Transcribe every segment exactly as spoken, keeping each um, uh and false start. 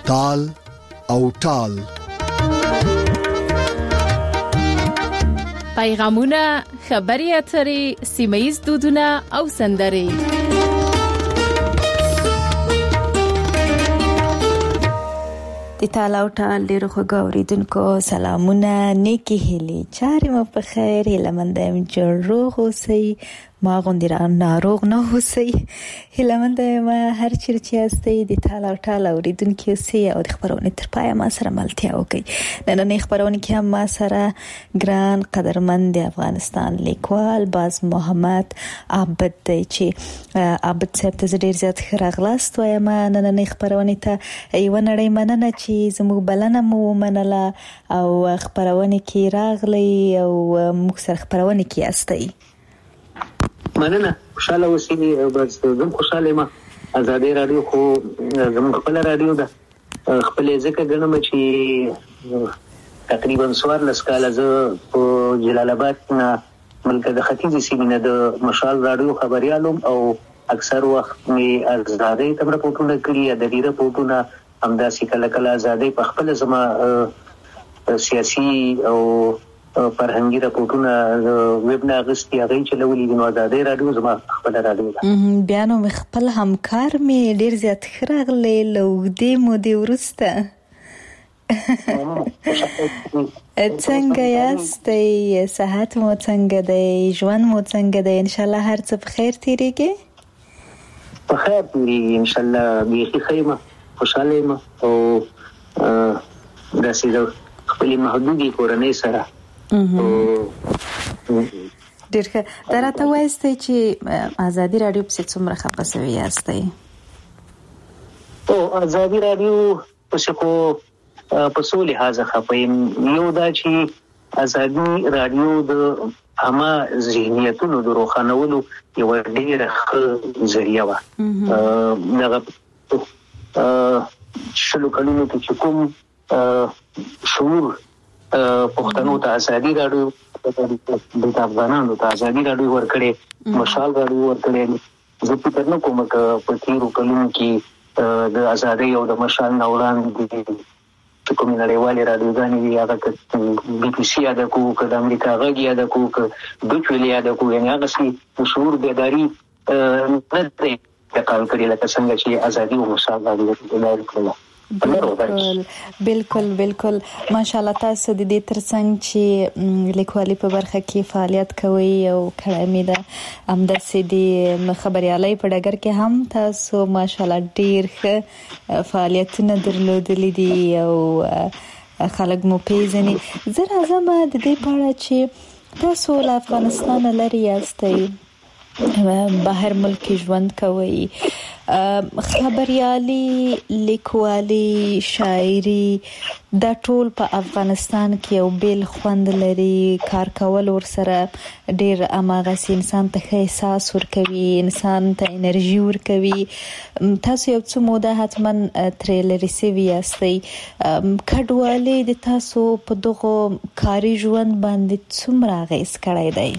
تال او ټال. پیغامونه، خبري اترې، سیمه‌ییز دودونه او سندرې. د تالاو ټال ډیرو خوږو اوریدونکو سلامونه، نیکی هیلې، چارې مو په خیر، هیله مند یم جوړ روغ اوسئ، ما غوندې را ناروغ نه اوسئ. هیله مند یم هر چیرې چې یاستئ د تالاو ټال اوریدونکي اوسئ او د خپرونې تر پایه ما سره ملتیا وکړئ. نننۍ خپرونې کې هم ما سره ګران قدرمند د افغانستان لیکوال باز محمد عابد دی چې عابد صاحب ته ډیر زیات ښه راغلاست وایم نننۍ خپرونې ته. یوه نړۍ مننه چې زموږ بلنه مو ومنله او خپرونې کې راغلی او موږ سره خپرونې کې یاستئ. مننه، خوشاله اوسئ. بس زم خوشاله یم. ازادي رادیو خو زموږ خپل رادیو ده، خپل ځکه ګڼم چې تقریبا څوارلس کاله زه په جلال آباد نه ملک د ختیځې سیمې نه د مشال رادیو خبريالم او اکثر وخت مې ازادي ته راپورټونه کړي، ادبي راپورټونه، همداسې کله کله ازادي په خپل زما سیاسي او فرهنګي راپورټونه ویب نه غوښتي هغه چلولي دي. نو ازادي رادیو زما خپل رادیو ده. بیا نو خپل همکار مې ډیر زیات ښه راغلی له اوږدې مودې وروسته. څنګه یاستئ؟ صحت مو څنګه دی؟ ژوند مو څنګه دی؟ انشاءالله هر څه په خیر تیریږي. په خیر تیریږي انشاءالله. بیخي ښه یم، خوشحاله یم او داسې د خپلې محدودې کورنۍ سره. ډېر ښه. دا راته وایاستئ چې ازادي راډیو پسې څومره خفه سوي یاستئ؟ او ازادي راډیو پسې خو په څو لحاظه خفه یم. یو دا چې ازادي راډیو د عامه ذهنیتونو د روښانولو یوه ډېره ښه ذریعه وه. دغه شلو کلونو کې چې کوم شعور پښتنو ته ازادي راډیو د افغانانو ته ازادي راډیو ورکړې، مشال راډیو ورکړې. زه فکر نه کوم که په تېرو کلونو کې د ازادۍ او د مشال نه وړاندې چې کومې نړیوالې راډیوګانې وي، هغه که بي بي سي یاده کړو، که د امریکا غږ یاده کړو، که ډوچ ویلې یاده کړو، یعنې هغسې د شعور بیداري نه دی انتقال کړې لکه څنګه چې ازادي او مشال راډیو بیداري کړله. بالکل بالکل بالکل. ماشاءالله تاسو د دې ترڅنګ چې لیکوالي په برخه کې فعالیت کوي او کړه مې ده همداسې د خبريالۍ په ډګر کې هم تاسو ماشاءالله ډیر ښه فعالیتونه درلودلي دي او خلک مو پیژني. زه راځم د دې په اړه چې تاسو له افغانستان لرې یاستئ، بهر ملک ژوند کوي، خبريالي، لیکوالي، شاعري دا ټول په افغانستان کې یو بیل خوند لري. کار کول ورسره ډیر اماغه انسان ته ښه احساس ورکوي، انسان ته انرژي ورکوي. تاسو یو څه موده حتما ترې لرې سوي یاستئ. کډوالي د تاسو په دغه کاري ژوند باندې څومره اغېز کړی دی؟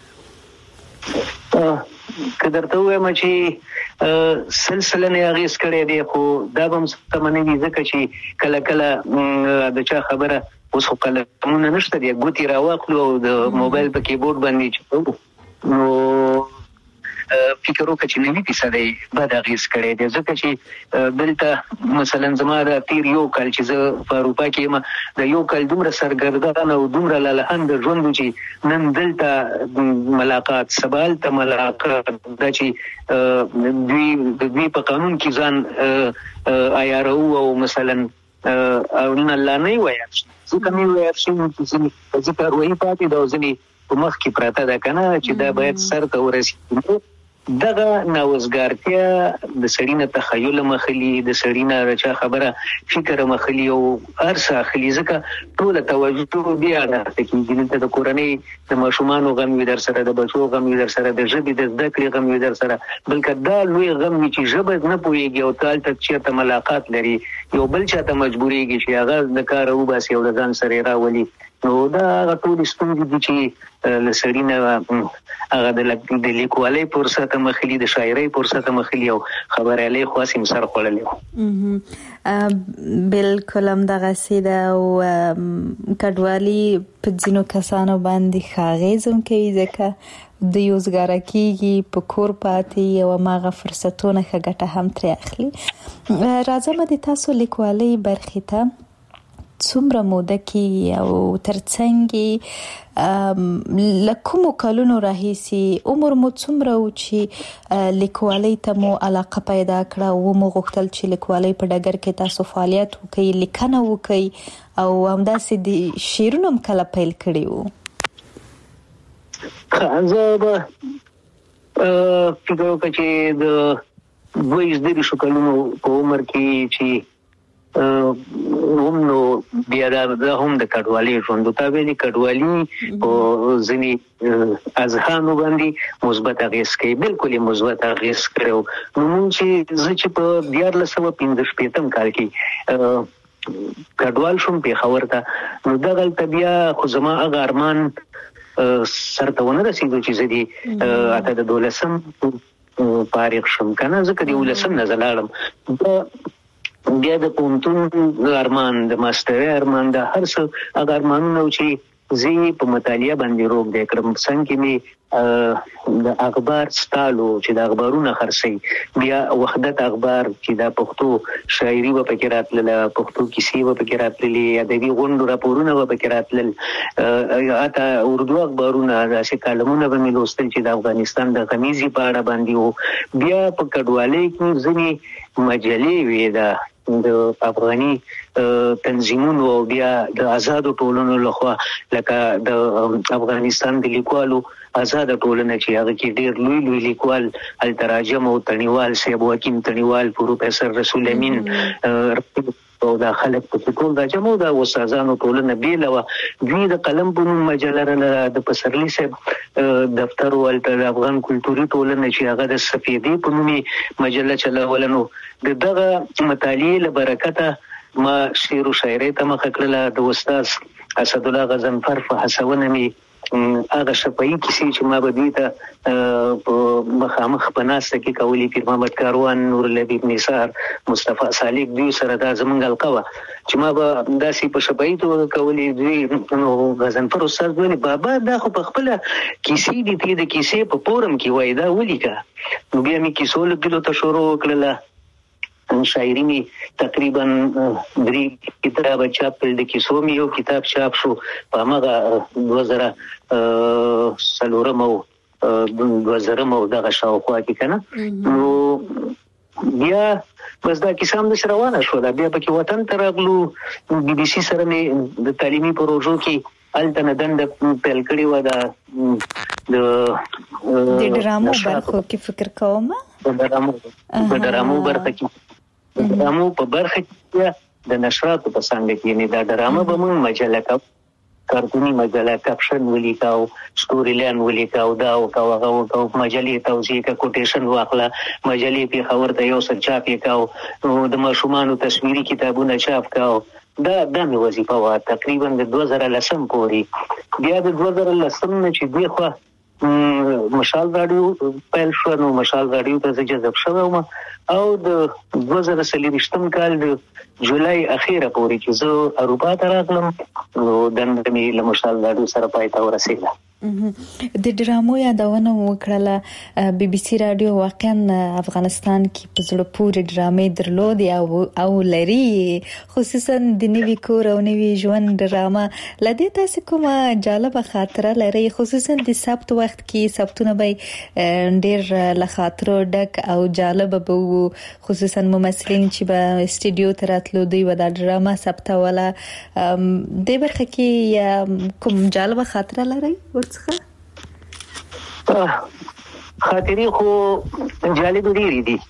که درته ووایم چې سلسله نه اغېز کړی دی، خو دا به هم سمه نه وي ځکه چې کله کله د چا خبره اوس خو قلمونه نشته دی، ګوتې راواخلو او د موبایل په کیبورډ باندې چپو نو فکر وکړه چې نوي فیصدۍ بد اغېز کړی دی. ځکه چې دلته مثلا زما د تېر یو کال چې زه په اروپا کې یم، د یو کال دومره سرګردان او دومره لالهانده ژوند و چې نن دلته ملاقات، سبا هلته ملاقات، دا چې دوی د دوی په قانون کې ځان عیارو او مثلا او نن الله نه یې ویل شي، ځکه مې ویل شي چې ځینې ځکه روحي پاتې ده او ځینې په مخ کې پراته ده که نه چې دا باید سر ته ورسېږي. دغه ناوزګارتیا د سړي نه تخیل مخلي، د سړي نه د چا خبره فکر مخلي او هر څه اخلي، ځکه ټوله توجه دې اړه کېږي. دلته د کورنۍ د ماشومانو غم وي در سره، د بچو غم وي در سره، د ژبې د زده کړې غم وي در سره، بلکې دا لوی غم وي چې ژبه نه پوهېږي او ته هلته چېرته ملاقات لري، یو بل چاته مجبورېږي چې هغه د کاره وباسي او د ځان سره یې راولي. نو دا ټول ستونزې دي چې لسړي نه هغه د لیکوالۍ فرصت مخلي د شاعرۍ فرصت مخلي او خبرالۍ خاصم سر خړلې بالکل هم دغه سیده او کډوالي په ځینو کسانو باندې خاغیزم کوي ځکه د یوزګاره کیږي په کور پاتې او ماغه فرصتونه ښه هم ترې اخلي. راځم د تاسو لیکوالۍ برخې ته څومره موده کې او ترڅنګ لکومو کلونو راهیسي عمر مو څومره و چې لیکوالۍ ته مو علاقه پیدا کړه او مو غوښتل چې لیکوالۍ په ډګر کې تاسو فعالیت وکړئ لیکنه وکړئ او همداسې د شعرونو هم کله پیل کړي وو؟ زه به فکر وکړم چې د دوه ویشت کلونو په عمر کې چې هم نو بیا دا هم د کډوالۍ ژوند ته ویلي کډوالي او ځینې اذهانو باندې مثبت اغېز کوي بالکل مثبت اغېز کړو نو موږ چې زه چې په دیارلس سوه پنځه شپېتم کال کې کډوال شوم پېښور ته نو دغلته بیا خو زما هغه ارمان سرته ونه رسېدو چې زه دې اته د دولسم فارغ شم که نه ځکه د یولسم نه زه لاړم بیا د پوهنتون ارمان د ماسټرۍ ارمان د هر څه هغه ارمانونه چې زه په مطالعه باندې روږ دی کړم څنګه کې مې د اخبار ستالو چې د اخبارونه خرڅي بیا وحدت اخبار چې د پښتو شاعري و پکې راتلله پښتو کیسې و پکې راتللې ادبي غونډو راپورونه و پکې راتلل اته اردو اخبارونه داسې کالمونه به مې لوستل چې د افغانستان د غمیزي په اړه باندې وو بیا په کډوالۍ کې ځینې مجلې وې د د افغاني تنظیمونو او بیا د آزادو ټولنو لخوا لکه د افغانستان د لیکوالو آزاد ټولنه چې هغه کې ډېر لوی لوی لیکوال التراجم او تڼیوال صاحب حکیم تڼیوال پروفیسور رسول امین او دا خلک په ټول د جمعو د استادانو ټولنه بیلوه دوی د قلم په نوم مجله لرله د پسرلي صاحب دفتر ولته د افغان کلتوري ټولنه چې هغه د سفیدې په نومي مجله چلوله نو د دغه مطالعې له برکته ما شعر و شاعرۍ ته مخه کړله د استاد اسدالله غضنفر په هڅونه مې هغه شفاهي کیسې چې ما به دوی ته په مخامخ په ناسته کې کولې پیر محمد کاروان نور لبیب نثار مصطفی صالح دوی سره دا زمونږ حلقه وه چې ما به داسې په شفاهي توګه کولې دوی نو غضنفر استاد ویلې بابا دا خو په خپله کیسې دي ته د کیسې په فورم کې وایي دا ولیکه نو بیا مې کیسو لیکلو ته شروع وکړله شاعري می تقریبا درې کتابه چاپ کړل د کیسو می یو کتاب چاپ شو په هغه دوه زره څلورم او دوه زرم او دغه شاوخوا کې کنه نو بیا بس دا کیسه هم د روانه شو دا بیا پکې وطن ته راغلو بي بي سي سره مې د تعلیمي پروژو کې هلته نه دنده پیل کړې وه د د ډرامو برخو کې فکر کوم د ډرامو د ډرامو برخه کې د ډرامو په برخه کې د نشراتو په څنګه کې نه دا ډرامه به موږ مجله کا کارتونی مجله کپشن ولیکاو سټوري لاین ولیکاو دا او کا هغه او مجلې توضیح کا کوټیشن واخله مجلې په خبر ته یو څه چاپ وکاو د ماشومانو تصویري کتابونه چاپ کاو دا د مې وظیفه وا تقریبا د دوه زره لسم پورې بیا د دوه زره لسم نه چې دی خو مشال راډیو پیل شو نو مشال راډیو ته جذب شوم او د دوه زره څلوېښتم کال د جولای اخیره پورې چې زه اروپا ته راغلم نو دنده مې له مشال راډیو سره پای ته ورسېده د ډرامو یادونه وکړه بي بي سي رادیو واقعا افغانستان کې په زړه پورې ډرامې درلودي او او لري خصوصا د نوي کور او نوي ژوند ډرامه لدې تاسو کومه جالبه خاطره لري خصوصا د سبت وخت کې سبتونه به ډېر له خاطرو ډک او جالب به وو خصوصا ممثلین چې به استودیو ته راتلو دوی به د ډرامه سبتوله د برخه کې کوم جالبه خاطره لري خاطرې خو جالب ډېرې دي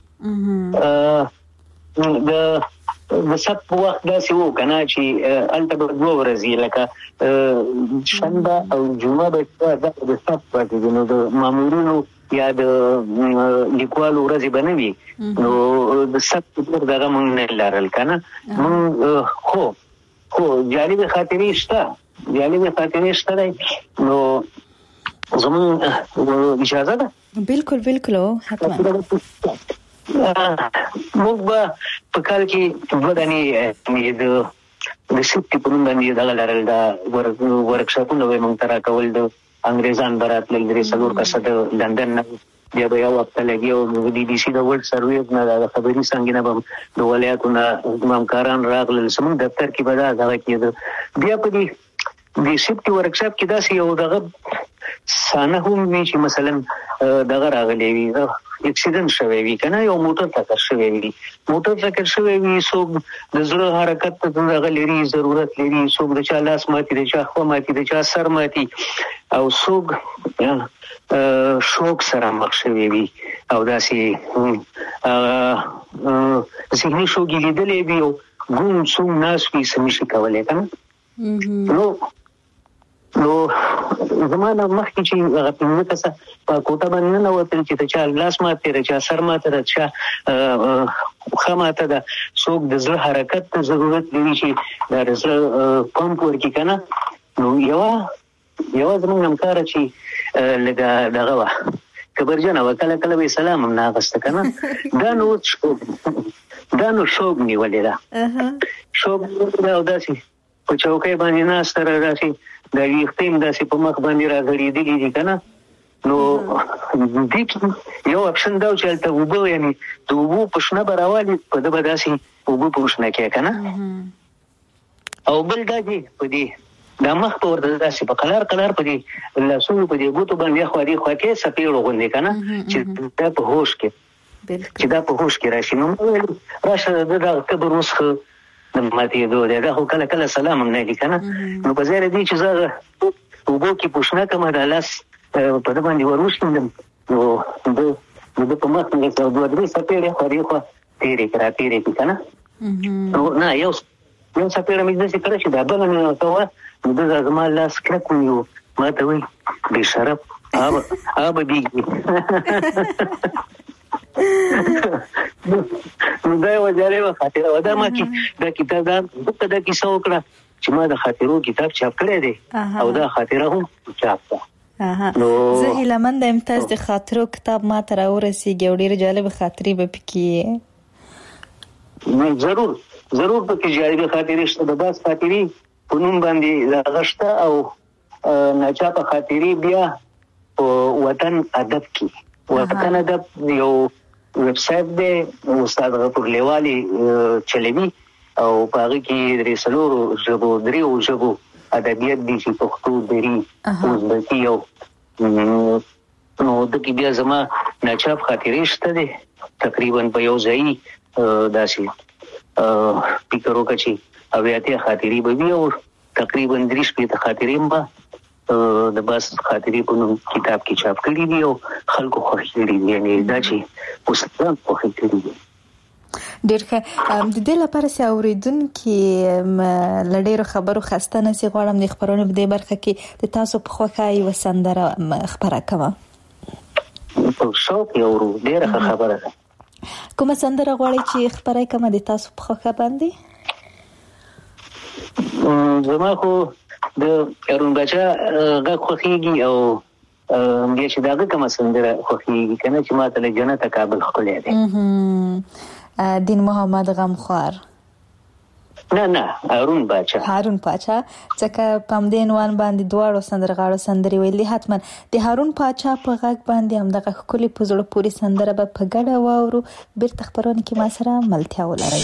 د د سب وخت داسې وو که نه چې هلته به دوه ورځې لکه شنبه او جمعه به د سب پاتې دي نو د مامورینو یا د لیکوالو ورځې به نه وي نو د سب دغه مونږ نه لرل که نه مونږ خو خو جالبې خاطرې شته جالبې خاطرې شته دی. نو زمون اجازه ده؟ بالکل بالکل حتما. موږ به په کال کې دوه دانې د د سپټي په نوم باندې دغه لرل دا ورکشاپونه به موږ ته راکول. د انګریزان به راتلل درې څلور کسه د لندن نه، بیا به یو هفته لګي او د بي بي سي د ورلډ سرویس نه د خبري څنګه نه به د ولایتو نه همکاران راغلل. زموږ دفتر کې به دا دغه کېده. بیا په دې د سپټي ورکشاپ کې داسې یو دغه سانه هم وي چې مثلا دغه راغلی وي، اکسیډنټ شوی وي که نه، یو موټر ټکر شوی وي موټر ټکر شوی وي څوک د زړه حرکت ته دغه لري ضرورت لري، څوک د چا لاس ماتي، د چا خوا ماتي، د چا سر ماتي، او څوک شوک سره مخ شوی وي او داسې ذهني شوک یې لیدلی وي او ګوم سوم ناست وي څه نشي کولی که نه. نو نو زما نه مخکې چې هغه پنځه کسه په کوټه باندې ننوتل چې د چا لاس ماتی، د چا سر ماته، د چا پښه ماته ده، څوک د زړه حرکت ته ضرورت لري چې د زړه پمپ ورکړي که نه. نو یوه یوه زموږ همکاره چې لږه دغه وه کبرجنه وه، کله کله به یې سلام هم نه اخسته که نه. دا نو دا نو شوق نیولې ده، شوق نیولې ده او داسې په چوکۍ باندې ناسته را داسې د ویښته یې داسې په مخ باندې راغړېدلي دي که نه. نو دې کې یو اپشن دا و چې هلته اوبه، یعنې د اوبو پوښنه به راوالي، په ده به داسې اوبه پوښنه کوي که نه. او بل دا چې په دې دا مخ په ورته داسې په قلار قلار په دې لاسونو په دې ګوتو باندې اخوا دې خوا کې څپېړو غوندې که نه، چې دا په هوش کې چې دا په هوش کې راشي. نو راشه د دغه کبر اوس ښه د ماتېدو دی، دا خو کله کله سلام هم نه دي که نه. نو په ځای دې چې زه اوبو کې پوښنه کومه دا لاس په ده باندې ور وشیندم، نو د ده په مخ کې دوه درې څپېړې خوا دې خوا تېرې کړه را تېرې کړي که نه. نو نه یو یو څپېړه مې داسې کړه چې دا بله مې ورته وه، نو ده زما لاس کلک ونیو، ما ته وایي بې شرف آبه بیږي. نو دا یوه جالبه خاطره وه. دا ما کې دا کتاب دا دا کیسه وکړه چې ما د خاطرو کتاب چاپ کړی دی او دا خاطره هم چاپ ده. زه هیلهمنده یم تاسو د خاطرو کتاب ما ته راورسېږي او ډېرې جالبې خاطرې به پکې ضرور ضرور پکې جالبې خاطرې شته. د بعض خاطرې په نوم باندې هغه شته او ناچاپه خاطرې بیا په وطن ادب کې. وطن ادب یو ویب سایټ دی، استاد غفور لیوالي چلوي او په هغه کې درې څلورو ژبو دریو ژبو ادبیات دي چې پښتو، دري، ازبکي او نو دغه بیا زما ناچاپ خاطرې شته دي تقریبا په یو ځای داسې فکر وکړه چې اویاتې خاطرې به وي او تقریبا درې شپېته خاطرې به د بس خاطرې په نوم کتاب کې چاپ کړي دي او خلکو خوښ کړي دي، یعنې دا چې استادان خوښ کړي دي. ډېر ښه. د دې لپاره چې اورېدونکي له ډېرو خبرو خسته نه شي، غواړم د خپرونې په دې برخه کې د تاسو په خوښه یوه سندره خپره کړم. په شوق یې اورو، ډېره ښه خبره ده. کومه سندره غواړئ چې خپره کړم د تاسو په خوښه باندې؟ زما خو د ارون باچا غږ خوښېږي او بیا چې د هغه کومه سندره خوښېږي که نه چې ما ته له جنته کابل ښکلی دی. دین محمد غمخوار؟ نه نه هارون باچا. هارون باچا ځکه په همدې عنوان باندې دواړو سندرغاړو سندرې ویلي. حتما د هارون باچا په غږ باندې همدغه ښکلې په زړه پورې سندره به په ګډه واورو. بیرته خپرونه کې ما سره ملتیا ولرئ.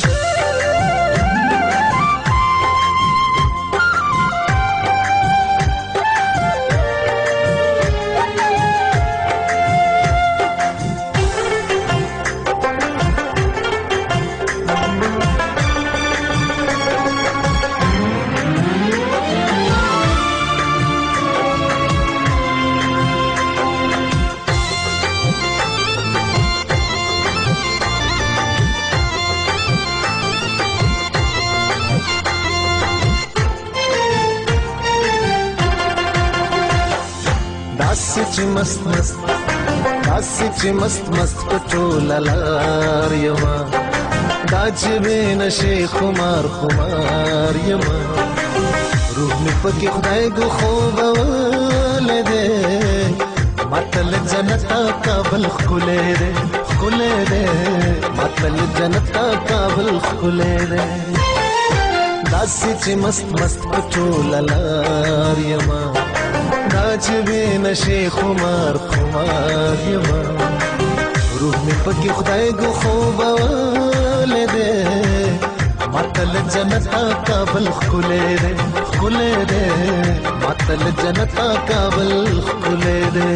چې مست مست داسې چې مست مست پټول لار یما دا چې به نشي خمار خمار یما روح می پکې خدای ګو خوب ولده ماتل جنت کابل خلې ده خلې ده ماتل جنت کابل خلې ده داسې چې مست مست پټول لار یما ناچ به نشه خمار خمار یما روح می پکې خدای ګو خوب ولده ماتل جنت کابل خلې ده خلې ده ماتل جنت کابل خلې ده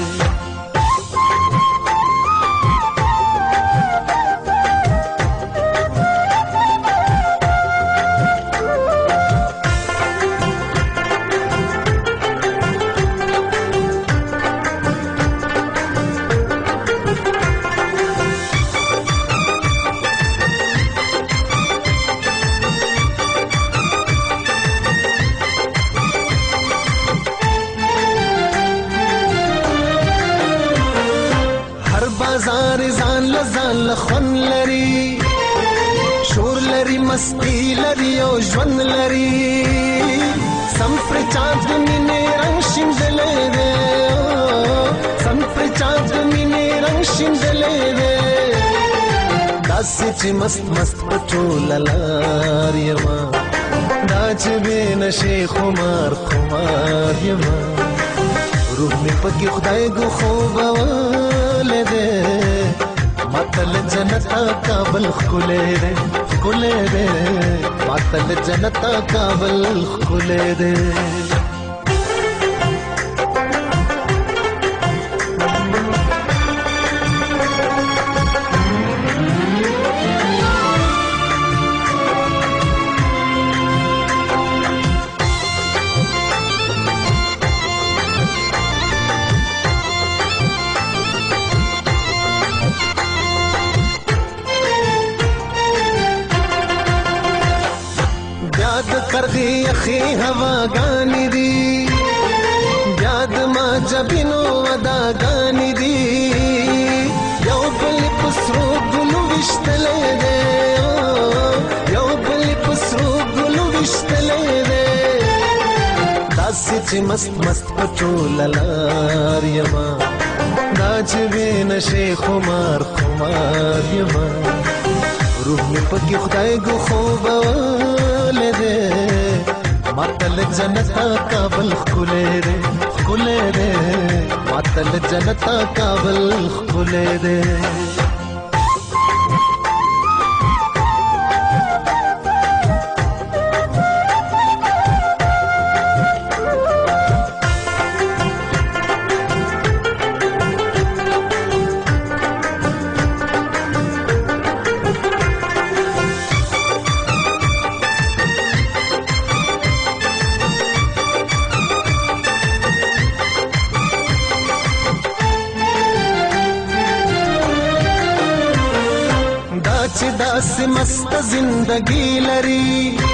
خون لري شور لري مستی لري او ژوند لري سم پر چاند مینه رنگ شیندلې ده سم پر چاند مینه رنگ شیندلې ده داسې چې مست مست پټول لار یما ناچ به نشه خمار خمار یما روح می پکې خدای ګو خوب ولده ماتل جنت کابل خلې ده خلې ده ماتل جنت کابل خلې ده کرغی اخی ہوا گانی دی یاد ما جبینو ودا گانی دی یو بلی پسرو گلو وشتلے دے یو بلی پسرو گلو وشتلے دے داسی چی مست مست پچول لار یما ناچ بی نشے خمار خمار یما روح می پکی خدای گو خوب ولده ماتل جنت کابل خلې ده خلې ده ماتل جنت کابل خلې ده داسې مست زندگی لري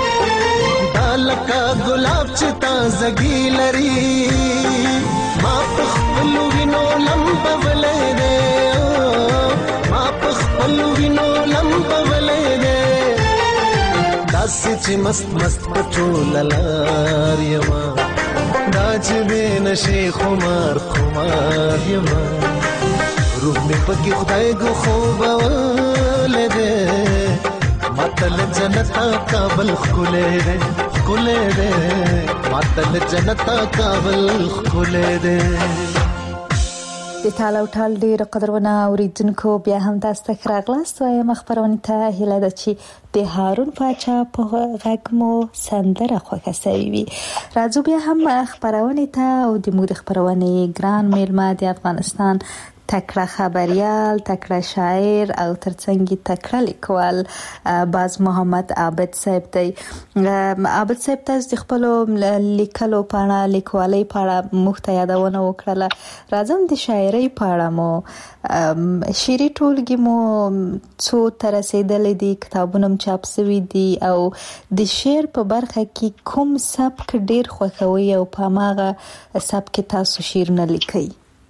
دالکا گلاب چې تازگی لري ما په خپل وینو لمبولې ده ما په خپل وینو لمبولې ده داسې چې مست مست پټول لار یما دا چې به نشي خمار خمار یما روح می پکې خدای ګو خوب ولده ماتل جنت کابل خلې ده خلې ده ماتل جنت کابل خلې ده د تاله او ټال ډېر قدرونه اوریدونکو بیا هم تاسو ته ښه راغلاست وایم خپرونې ته هیله ده چې د هارون پاچا په غږ مو سندره خوښه سوې وي راځو بیا هم خپرونې ته او د موږ د خپرونې ګران میلمه د افغانستان تکړه خبريال تکړه شاعر او ترڅنګ تکړه لیکوال باز محمد عابد صاحب دی عابد صاحب تاسو د خپل لیکلو پاڼه لیکوالۍ پاڼه مخته یادونه وکړه راځم د شاعرۍ پاڼه مو شعري ټولګي مو څو تر رسیدلې دي کتابونه چاپ شوي دي او د شعر په برخه کې کوم سبک ډیر خوښوي او په ماغه سبک تاسو شعرونه لیکي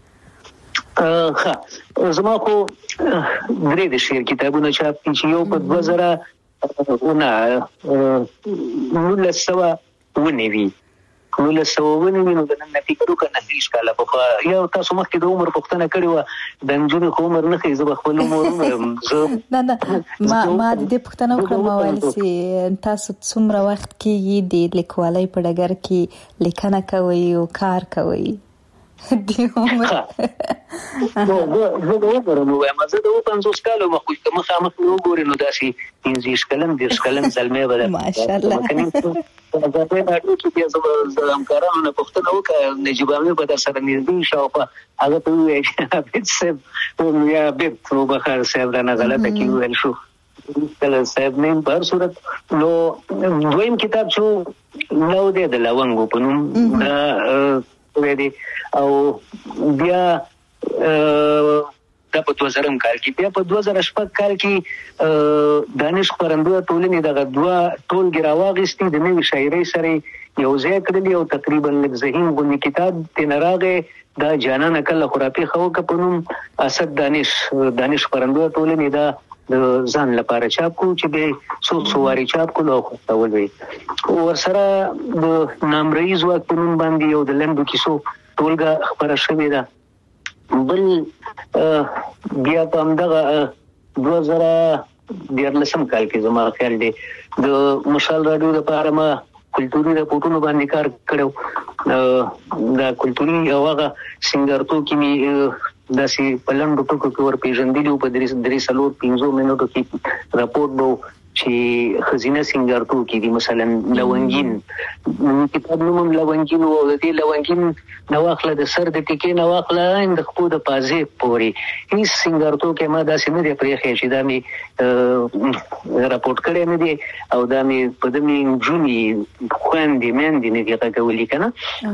ها زما خو درې د شعر کتابونه چاپ کړي یو په دوه زره ونه ولسمه ونی وی نو له سوونه وینو د نن فکر وکړه هیڅ کاله په یا تاسو مخکې د عمر پوښتنه کړې و د نجونې خو عمر نه خېزه خپل عمر نه نه ما ما د دې پوښتنه وکړه ما ویل چې تاسو څومره وخت کې د لیکوالۍ په ډګر کې لیکنه کوي او کار کوي دی عمر نو زه د عمر نو وایم زه د پنځوس کالو مخکې مخامخ نو ګورې نو داسې پنځه کلن دېرش کلن زلمه به ماشاءالله دا په اړه کې بیا زه همکارانو نه پوښتنه وکړه نجیب امیر په در سره نږدې شو په هغه ته ویل بیت صاحب یا بیت نو بخار صاحب دا نه غلطه کې ویل شو کله صاحب نیم په هر صورت نو دویم کتاب شو نو دی د لونګو په نوم دا ویدي او بیا دا په دوه زره کال کې بیا په دوه زره شپږ کال کې دانش خپرندویه ټولنې دغه دوه ټولګې راواغېستې د نوې شاعرۍ سره یو ځای کړلې او تقریبا لږ ذهین غوندې کتاب ترې راغی دا جانانه کله خو راپېښه وکړه په نوم اسد دانش دانش خپرندویه ټولنې دا د ځان لپاره چاپ کو چې به څو څو واري چاپ کولو او خپرول وي ورسره د نامرئي ځواک په نوم باندې یو د لنډو کیسو ټولګه خپره شوې ده بل بیا په همدغه دوه زره دیارلسم کال کې زما خیال دی د مشال راډیو لپاره ما کلتوري راپورټونو باندې کار کړو دا کلتوري او هغه سنگارتو کې می داسې په لنډو ټکو کې ور پیژندلي په درې درې څلور پنځو منټو کې راپورټ وو چې خزینه سنگارتو کې دي مثلا لونګین کتاب نوم لونګین او د دې لونګین نواخله د سر د ټکی نواخله د خپل د پازې پوري هیڅ سنگارتو کې ما داسې نه دی پرې چې دا می راپورټ کړی نه دی او دا می په دمي جونی خويندې مېندې نه دی راغولي کنه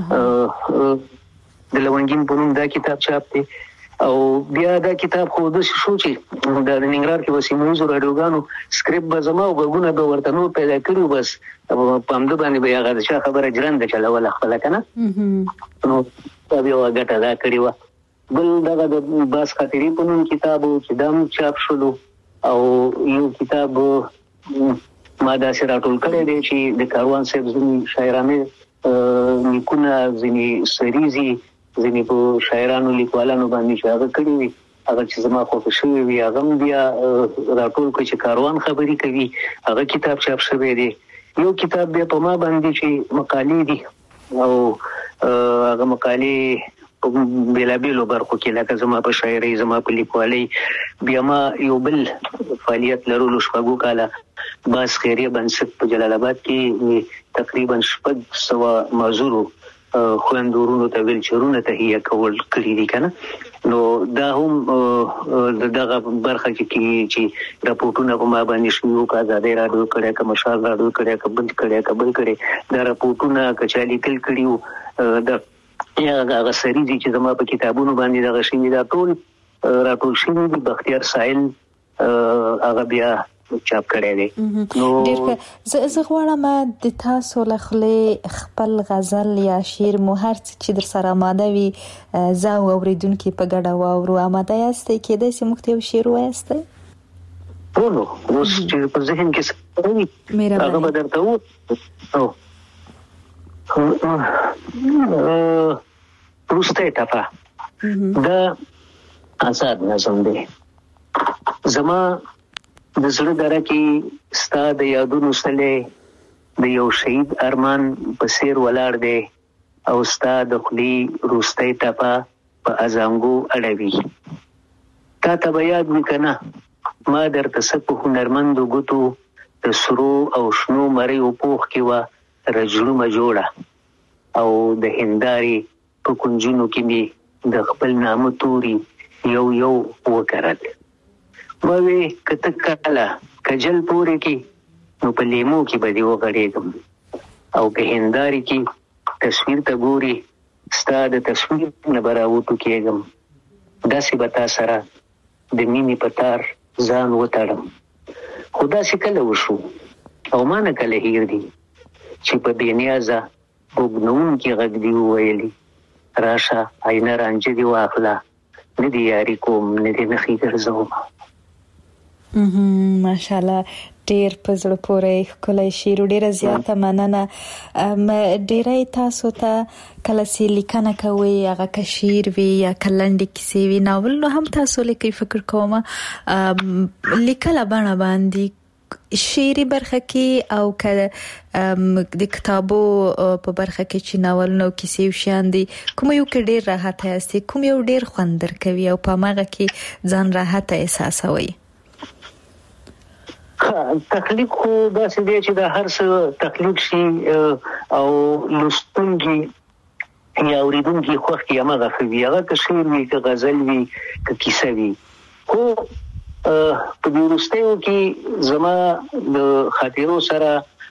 د لونګین په نوم دا کتاب چاپ دی او بیا دا کتاب خو د شو چې د ننګرهار کې وسیموزو راډیوګانو سکرپټ به زما او غوونه به ورته نو پیدا کړو بس په همد باندې به هغه چې خبره جرند چلول خپل کنه نو دا بیا غټه دا کړی و بل دغه د باس خاطرې په نوم کتاب چې دام چاپ شلو او یو کتاب ما دا سره ټول کړی دی چې د کاروان صاحب زمي شاعرانه نیکونه زمي سریزي ځینې په شاعرانو لیکوالانو باندې چې هغه کړي وي هغه چې زما خوښ شوی وي هغه بیا راټول کړي چې کاروان خبرې کوي هغه کتاب چاپ شوی دی یو کتاب بیا په ما باندې چې مقالې دي او هغه مقالې په بېلابېلو برخو کې لکه زما په شاعرۍ زما په لیکوالۍ بیا ما یو بل فعالیت لرلو شپږو کاله باز خیریه بنسټ په جلال آباد کې تقریبا شپږ سوه معذورو خوندورونو ته ویلچرونه تهیه کول کړی دي کنه نو دا هم دغه برخه کې چې راپورټونه په ما باندې شروع کا آزادۍ راډیو کړه کوم مشال راډیو کړه کبل کړه کبل کړه دا راپورټونه کچالي کل کړیو د یا هغه سریزي چې زما په کتابونو باندې دغه شي دا ټول راټول شوی دي بختیار سائل هغه بیا چاپ کړی دی نو زه زه غواړم د تاسو له خپل خپل غزل یا شعر مو هر څه چې در سره آماده وي زه اوریدونکو په ګډه واورو آماده یاستئ کېدای شي موږ یو شعر وایستئ ټولو اوس چې په ذهن کې څه وي هغه به درته وو روسته ټپه دا آزاد نظم دی زما د زړه دره کې ستا د یادونو سلې د یو شهید ارمان په څیر ولاړ دی او ستا د خولي روستی ټپه په ازانګو اړوي تا ته به یاد وي که نه ما درته څه په هنرمندو ګوتو د سرو او شنو مریو پوښ کې وه رجړومه جوړه او د هندارې په کنجونو کې مې د خپل نامه توري یو یو وکرل ما وی کته کاله کجل پورې کې نو په لیمو کې به دې وغړېږم او په هندارې کې تصویر ته ګوري ستا د تصویر نه به راوټو کېږم داسې به تا سره د مینې په تار ځان وتړم خو داسې کله وشو او ما نه کله هیر دي چې په بېنیازه ګوګنونکي غږ دې وویلي راشه آینه رانجه دې واخله نه دې یاري کوم نه دې نښې ګرځوم ماشاءالله ډیر په زړه پورې ښکلی شعر ډیره زیاته مننه. ډیری تاسو ته کله چې لیکنه کوئ هغه که شعر وي یا که لنډې کیسې وي ناول نو هم تاسو لیکئ فکر کوم لیکله بڼه باندې شعري برخه کې او که د کتابو په برخه کې چې ناول نو کیسې او شیان دي کوم یو کې ډیر راحت یاستئ کوم یو ډیر خوند درکوي او په هغه کې ځان راحت احساسوي؟ تخلیق خو داسې دی چې د هر څه تخلیق شي او لوستونکي یا اوریدونکي خوښ کړي هغه خوي هغه که شعر وي که غزل وي که کیسه وي. خو په دې وروستیو کې زما د خاطرو سره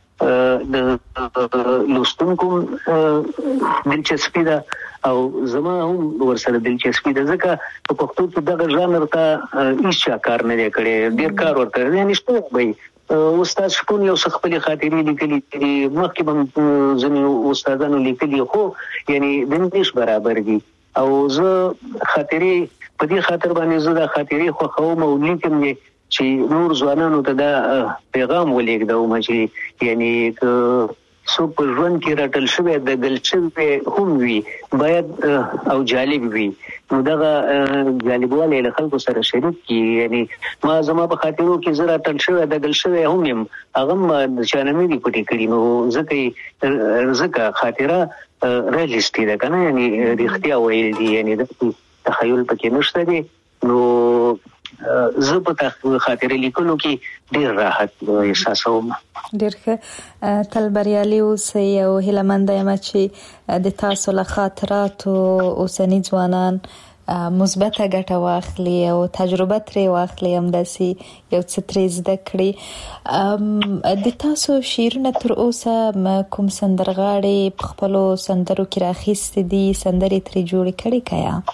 د لوستونکو دلچسپي ده او زما هم ورسره دلچسپي ده ځکه په پښتو کې دغه ژانر ته هیڅ کار نه دی کړی ډیر کار ورته یعنی شته وي استاد شپون یو څه خپل خاطرې لیکلي مخکې به ځینې استادانو لیکلي خو یعنی د انګلیش برابر دي او زه خاطرې په دې خاطر باندې زه د خاطرې خو خو مو لیکم چې نور ځوانانو ته دا پیغام ولېږدوم چې یعنی څو په ژوند کې راټل شوی د ګل شوی هم وي باید او جالب وي نو دغه جالبوالی له خلکو سره شریک کی یعنی ما زما په خاطرو کې زه راټل شوی د ګل شوی هم یم هغه د چانه مې پټې کړي نو ځکه ځکه خاطره ریلیسټي ده کنه یعنی رښتیا ویل دي یعنی د تخیل پکې نشته دي نو زه په خاطر لیکلو کې ډیر راحت احساسوم. ډیر ښه تل بریالي اوسئ او هیله مند یم چې د تاسو له خاطراتو اوسني ځوانان مثبته ګټه واخلي او تجربه ترې واخلي همداسې یو څه ترې زده کړي. د تاسو شعرونه تر اوسه کوم سندرغاړي په خپلو سندرو کې راخیستي دي سندرې ترې جوړې کړي که یا؟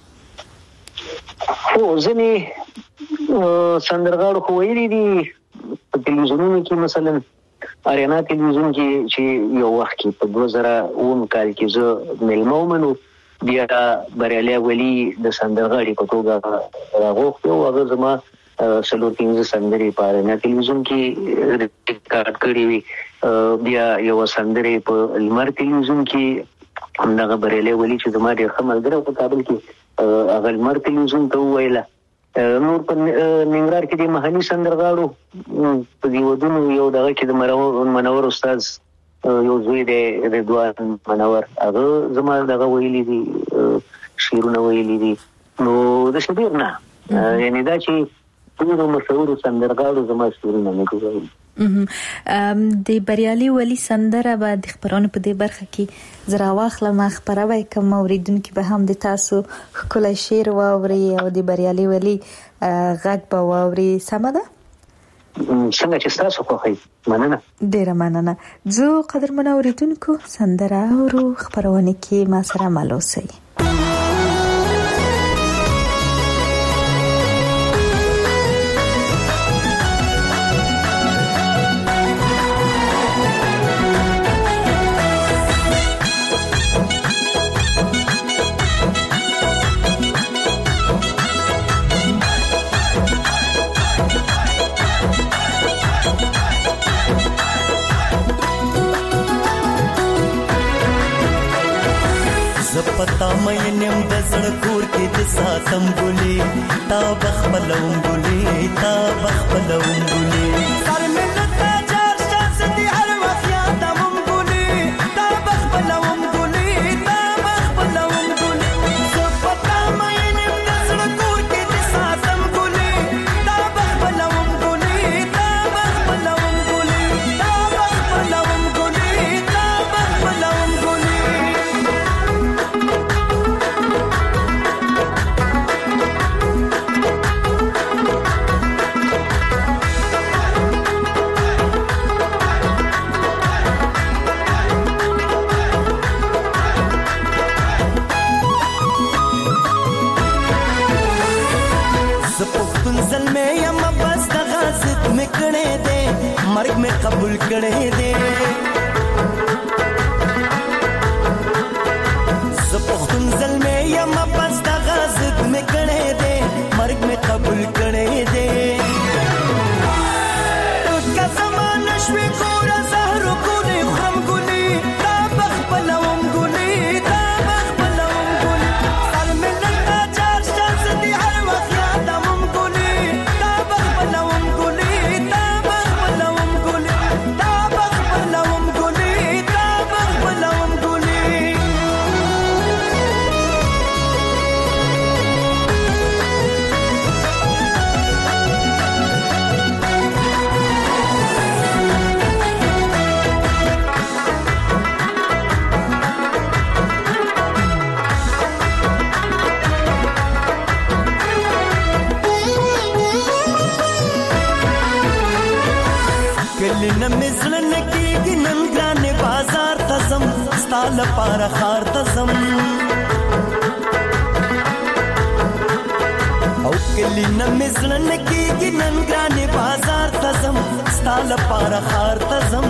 خو ځینې سندرغاړو خو ویلي دي په تلویزیونونو کې مثلا اریانا تلویزیون کې چې یو وخت کې په دوه زره اووم کال کې زه میلمه وم بیا بریالی ولی د سندرغاړي په توګه راغوښتي او هغه زما څلور پنځه سندرې په اریانا تلویزیون کې ریکارډ کړي وي. بیا یو سندرې په لمر تلویزیون کې همدغه بریالی ولی چې زما ډېر ښه ملګری په کابل کې هغه لمر تلویزیون ته وویله. نور په ننګرهار کې د محلي سندرغاړو په دې ودونو یو دغه کې د منور استاد یو زوی دی رضوان منور هغه زما دغه ویلي دي شعرونه ویلي دي نو داسې ډېر نه یعنی دا چې ټولو مشهورو سندرغاړو زما شعرونه نه دي ویلي. د بریالي ولی سندره به د خبرونو په دې برخه کې زرا واخلم خبروي کوم اوریدونکو به هم د تاسو ښکلی شعر واوري او د بریالي ولی غږ به واوري سمه ده؟ څنګه چې تاسو خوښئ مننه ډیره مننه. زه قدرمن اوریدونکو سندره اورو خبرونه کې ما سره مل اوسئ. پتا مې نیم د زړه کور کې د ساتم ګلې تا بخبلوم ګلې تا بخبلوم ګلې سر مې لته چار شاس دي هر وخت یادوم ګلې تا بخبلوم ګلې تا بخبلوم ګلې پتا مې نیم د زړه کور کې د ساتم ګلې تا بخبلوم ګلې تا بخبلوم ګلې تا بخبلوم ګلې تا بخبلوم ګلې. مرگ میں قبول کړه دے زپختون زلمے یا مپس دا غازت میں کړه دے مرگ میں قبول کړه دے کلی نه مزلن کېږي نن ګرانې بازار ته ځم ستا لپاره ښار ته ځم او کلی نه مزلن کېږي نن ګرانې بازار ته ځم ستا لپاره ښار ته ځم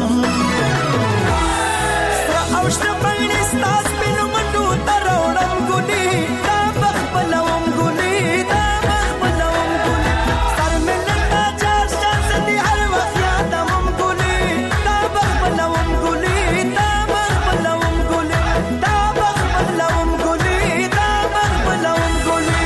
سره او شنه بڼې ستا سپینو منډو ته راوړم ګلې دا به خپلوم ګلې دا به خپلوم ګلې سر مې نن دا چار شانس دي هر وخت یادوم ګلې دا به خپلوم ګلې دا به خپلوم ګلې دا به خپلوم ګلې دا به خپلوم ګلې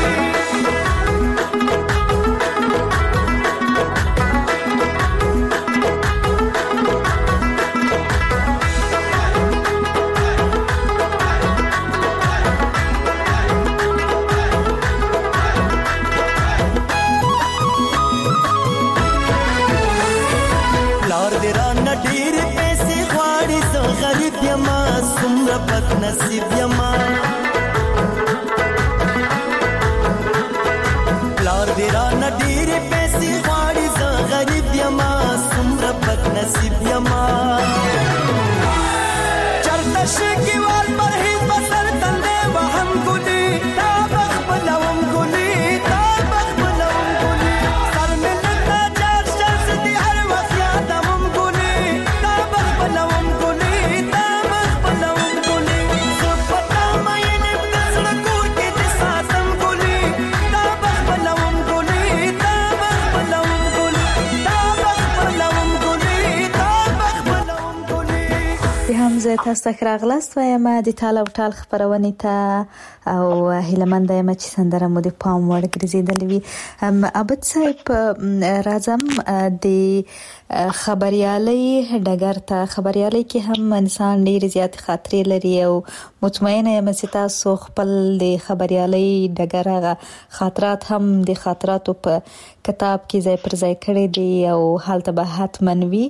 بد نصیب یما پلار دی را نډیر پیسې غواړي زه غریب یما څومره بد نصیب یما چرته شګي وال پر هیڅ بسر تندې وهم ګلې تا بخبلوم ګلې تا بخبلوم ګلې سر مې نندا چار شانس دي هر وخت یادوم ګلې تا بخبلوم ګلې تا بخبلوم زه تاسو ته راغلاست وایم د ټال او ټال خبرونه ته او هیلمند یم چې سندره مو د پام وړ ګرځیدلې وي ابد صاحب راځم د خبريالي ډګر ته خبريالي کې هم انسان ډیر زیات خاطرې لري او مطمئنه یم چې تاسو خپل د خبريالي ډګر هغه خاطرات هم د خاطراتو په کتاب کې ځای پر ځای کړی دی او حالت به حتمن وي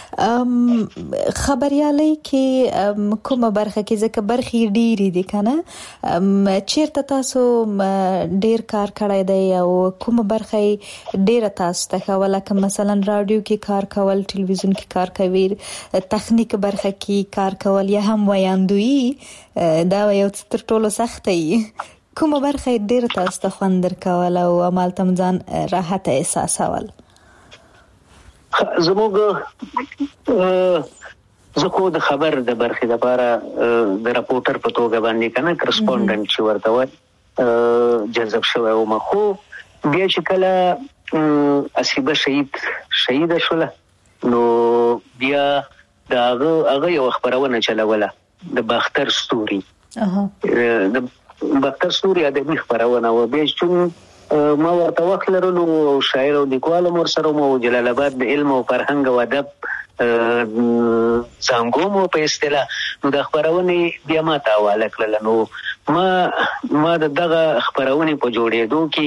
خبريالي کې کومه برخه کې ځکه برخې ډېری دي کنه چیرته تاسو ډېر کار کړی دی او کومه برخه ډېر تاسو ته کوله که مثلا رادیو کې کار کول ټلویزیون کې کار کوي تخنیک برخه کې کار کول یا هم ویاندوی دا یو تر ټولو سخت دی کومه برخه ډېر تاسو ته خوند درکول او عمل تم ځان راحت احساسول زموږ زه خو د خبر د برخې لپاره د راپورټر په توګه باندې کنه کرسپونډنټ چې ورته وایي جذب شوی او مخو بیا چې کله اسیبه شهید شهید شوله نو بیا دا هغه یو خبرونه چلوله د باختر ستوري د باختر ستوري ادبي خبرونه و بیا چې ما ورته وخت لرلو شاعر او لیکوال مور سره مو جلال آباد د علم او فرهنګ او ادب څنګه مو په اصطلاح نو د خبرونه بیا ما ته حواله کړل نو ما ما دغه خبرونه په جوړېدو کې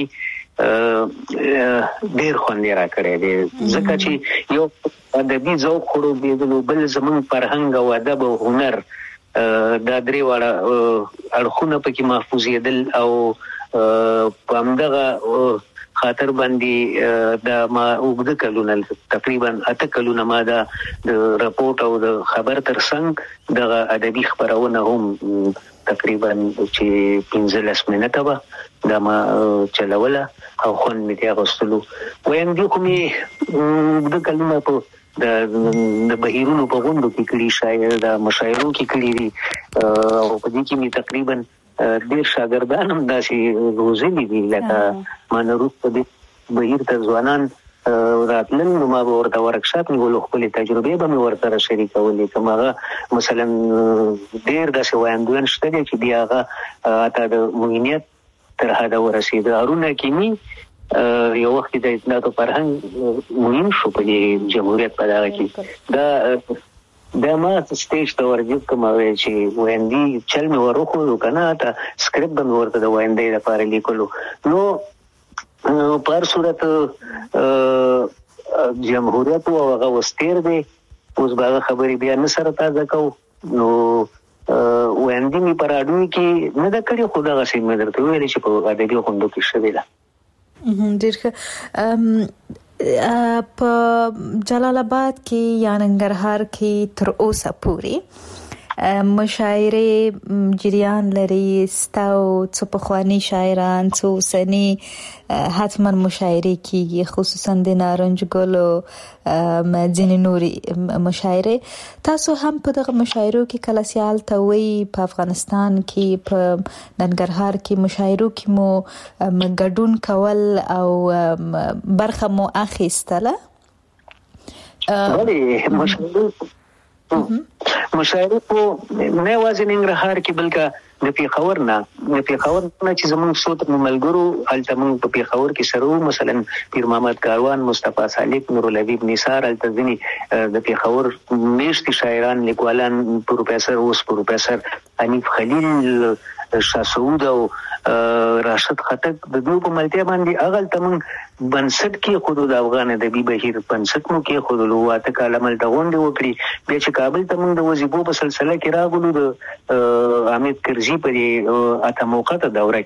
ډېر خوند را کړی دی ځکه چې یو ادبي ذوق خورو بل زمون فرهنګ او ادب او هنر دا درې واړه اړخونه پکې محفوظېدل او په همدغه خاطر باندې دا ما وګد کلونه تقریبا اته کلونه ما دا د راپورټ او د خبر ترڅنګ د ادبي خبرونه هم تقریبا چې پنځلس منټه به دا ما چلوله او خون مې ته غوښتلو وایم دې کومې وګد کلونه په د د بهیرونو په غونډو کې کلی شاعر د مشاعرو کې کلی دي او په دې کې مې تقریبا ډېر شاګردان هم داسې روزلي دي لکه مانروف په دې بهیر ته ځوانان راتلل نو ما به ورته ورکشاپ نیولو خپلې تجربې به مې ورسره شریکولې کوم هغه مثلا ډېر داسې ویاندویان شته دي چې بیا هغه حتی د موینیت تر حده ورسېده هارون حکیمي یو وخت د اطلاعات او فرهنګ مهم شو په دې جمهوریت په دغه کې دا دا ما سټیج ته ورځي کوم چې ویندي چل مې ورخو کنه تا سکرپټ به ورته د ویندې لپاره لیکلو نو په هر صورت جمهوریت او هغه وستیر دی اوس به خبرې بیا نه سره تازه کو نو ویندي می پر اډو کې نه د کړي خو دا غسې مې درته ویل چې په ادبي غونډو کې شوی دا ډېر په جلال آباد کې یا ننګرهار کې تر اوسه پورې مشاعره جریان لري. ستاسو څو پخوانی شاعران څو سني حتما مشاعره کیږي، خصوصا د نارنج ګل او ځینې نوري مشاعره. تاسو هم په دغه مشاعرو کې کله سیال توي په افغانستان کې په ننګرهار کې مشاعرو کې مو ګډون کول او برخه مو اخیستله؟ بله مشاعره مشاعره په نه وازه ننګرهار کې بلکې د پیښور نه د پیښور نه چې زموږ څو تر ملګرو هلته موږ په پیښور کې سره مثلا پیر محمد کاروان، مصطفی سالک، نور الحبیب نثار، هلته ځینې د پیښور میشتي شاعران لیکوالان پروفیسور اوس پروفیسور حنیف خلیل، شاه سعود او راشد خټک د دوی په ملتیا باندې اغل تمن بنسټ کې خود د افغان ادبي بهیر بنسټ مو کې خود لواته کاله ملته غونډه وکړي. بیا چې کابل تمن د وظیفو په سلسله کې راغلو د حامد کرزي په اته موقته دوره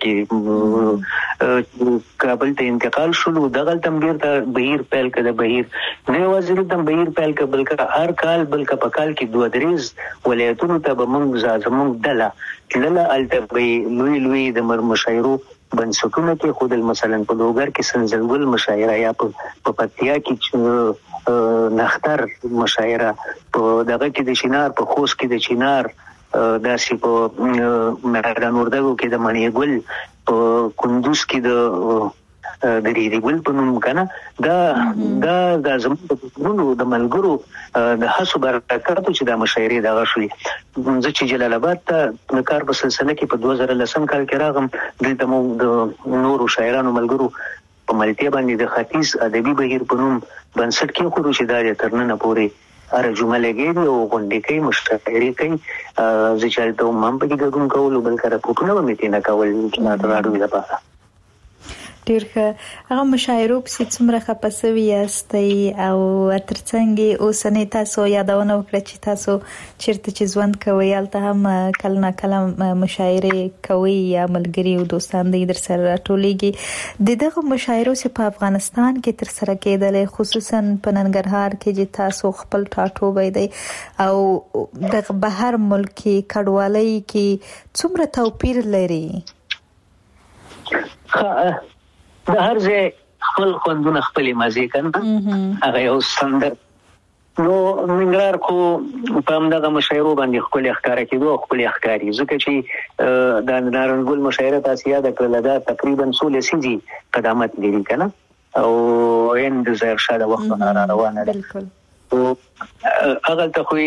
کې کابل ته انتقال شول. دغه تم بیرته بهیر پیل کړه، بهیر نه وزیر تم بهیر پیل کړه، بلکې هر کال بلکې په کال کې دوه درې ولایتونو ته به موږ زموږ دله کله التبي لوی لوی د مر مشاعرو بنسټونه کې خود مثلا په لوګر کې سنزلګل مشاعره یا په پتیا کې نختر مشاعره، په دغه کې د چینار، په خوست کې د چینار، داسې په میدان وردګو کې د مڼې ګل، په کندوز کې د د ریری ګل په نوم کنه. دا دا د زموږ د ملګرو د حسب برکاتو چې د مشاعرې دغه شوې. زه چې جلال آباد ته د کار په سلسله کې په دوه زره لسم کال کې راغم، دلته مو د نورو شاعرانو ملګرو په ملتیا باندې د ختیځ ادبي بهیر په نوم بنسټ کې خو چې دا تر نن پورې اره جمله لګېږي او غونډې کوي، مشاعرې کوي. زه چې هلته هم پکې ګډون کول، بلکې راپورټونه به مې ترې نه کول چې راډیو لپاره. ډیر ښه. هغه مشاعرو پسې څومره خپه سوي یاستئ او ترڅنګ اوسنۍ تاسو یادونه وکړه چې تاسو چیرته چې ژوند کوئ هلته هم کله نه کله مشاعرې کوئ یا ملګري او دوستان دې در سره راټولیږي. د دغه مشاعرو چې په افغانستان کې تر سره کېدلې، خصوصا په ننګرهار کې چې تاسو خپل ټاټوبی دی او د بهر ملک کې کډوالۍ کې څومره توپیر لري؟ د هر ځای خپل خوندونه خپلې مزې کنه، هغه یو سندر. نو ننګرهار خو په همدغه مشاعرو باندې ښکلې ښکاره کېدو او ښکلې ښکاري، ځکه چې د نارنګل مشاعره تاسې یاده کړله دا تقریبا څو لسیزې قدامت لري کنه، او هند ظاهرشاه د وخت نه را روانه ده. هغه ته خو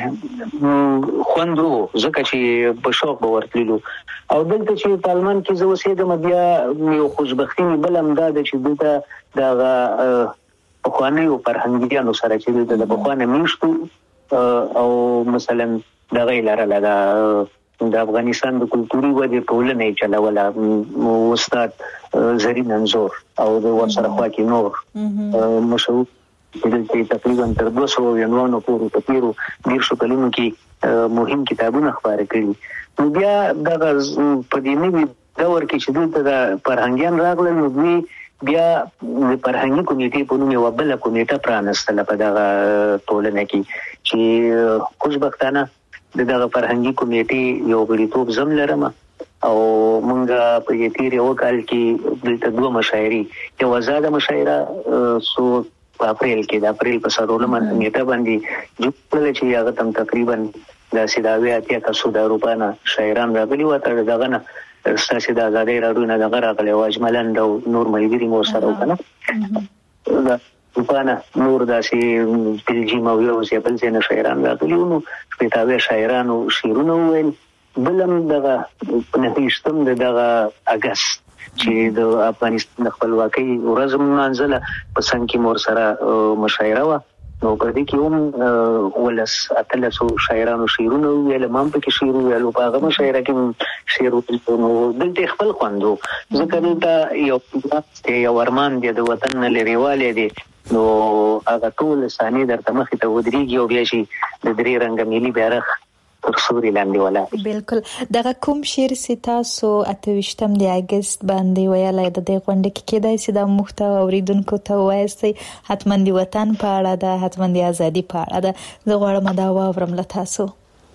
خوند وو ځکه چې په شوق به ورتللو. او دلته چې پارلمان کې زه اوسېږم بیا یو خوشبختي مې بل هم دا ده چې دلته دغه پخوانیو فرهنګیانو سره چې دلته د پخوانه میشتو او مثلا دغه یې لرله د افغانستان د کلتوري ودې ټولنه یې چلوله، استاد زرین انځور او د ورسره خوا کې نور مشهور دلته تقریبا تر دوه سوه عنوانو پورې په تېرو دېرشو کلونو کې مهم کتابونه خپاره کړي. نو بیا دغه په دې نوي دور کې چې دلته د فرهنګیان راغلل، نو دوی بیا د فرهنګي کمیټې په نوم یوه بله کمیټه پرانستله په دغه ټولنه کې، چې خوشبختانه د دغه فرهنګي کمیټې یو غړیتوب زه هم لرم او مونږ په دې تېر یوه کال کې دلته دوه مشاعرې، یوه ازاده مشاعره سو په اپریل کې د اپریل په څلورمه نیټه باندې جوړ کړله چې هغه تم تقریبا داسې د اویا اتیا کسو د اروپا نه شاعران راغلي وو. تر دغه نه ستاسې د ازادۍ راډیو نه دغه راغلی و، اجملند او نور ملګري مو ورسره وو که نه، د اروپا نه نور داسې بلجیم او یو ځای بل ځای نه شاعران راغلي وو. نو شپېته اویا شاعرانو شعرونه وویل. بل هم دغه نهه ویشتم د دغه اګست چې د افغانستان د خپلواکۍ ورځ نمانځله، په څنګ کې مور سره مشاعره وه. نو په دې کې هم ولس اتلسو شاعرانو شعرونه وویل، ما هم پکې شعر وویل، په هغه مشاعره کې شعر وویل. نو دلته خپل خوند و، ځکه دلته یو یو ارمان دی د وطن نه لرېوالی دی. نو هغه ټول صحنې درته مخې ته ودرېږي او بیا چې د درې رنګه ملي بیرغ تر سوري لاندې ولا. بالکل. دغه کوم شعر سي تاسو اتويشتم د اگست باندې ویلای د دې غونډه کې کېدای سي د محتوا اوریدونکو ته وایي حتمن د وطن په اړه ده، حتمن د ازادي په اړه ده. زه غواړم دا واورم له تاسو.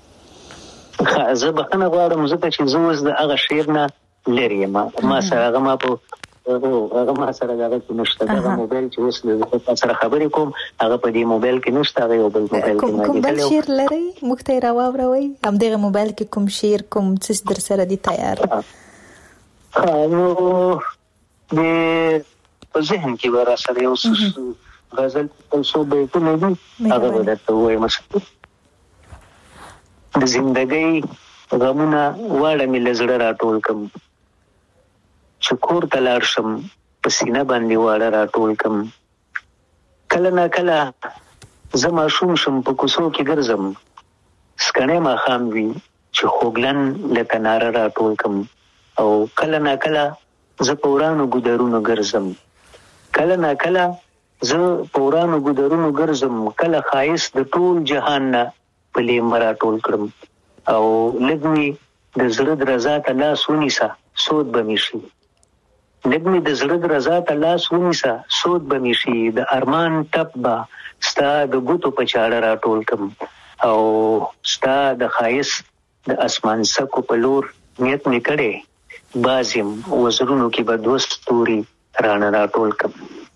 زه بخنه غواړم ځکه چې زه اوس د هغه شعر نه لري ما ما سره هغه ما په هغه ما سره هغه کې نشته. هغه موبایل چې اوس له سره خبرې کوم هغه په دې موبایل کې نشته. هغه یو بل موبایل کې کوم بل شعر لري مخته راووروي؟ هم دغه موبایل کې کوم شعر کوم څه در سره دي تیار؟ نو د ذهن کې ورا سره یو غزل اوسو به کومه دي هغه ورته وایي. مثلا د زندګۍ غمونه واړه مې لزړه راټول کم، چې کور ته لاړ شم په سینه باندې واړه راټول کم. کله نا کله زه ماشوم شم په کوڅو کې ګرځم، سکڼې ماښام وي چې خوږلن لکه ناره راټول کم. او کله نا کله زه په ورانو ګودرونو ګرځم، کله نا کله زه په ورانو ګودرونو ګرځم. کله ښایست د ټول جهان نه پلې مرا ټول کړم. او لګوي د زړه درزا ته لاس ونیسه سود به می شي، لګوي د زړه درزا ته لاس ونیسه سود به می شي. د ارمان ټپ به ستا د ګوتو په چاړه را ټول کم. او ستا د ښایست د اسمان سکو په لور نیت می کړې، بازم وزرونو کې به دوه ستوري رانه را ټول کم.